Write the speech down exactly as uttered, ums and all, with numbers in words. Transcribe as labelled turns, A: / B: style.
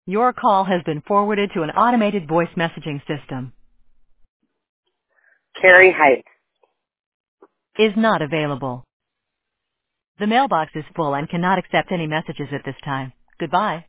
A: Your call has been forwarded to an automated voice messaging system.
B: Carrie Height.
A: Is not available. The mailbox is full and cannot accept any messages at this time. Goodbye.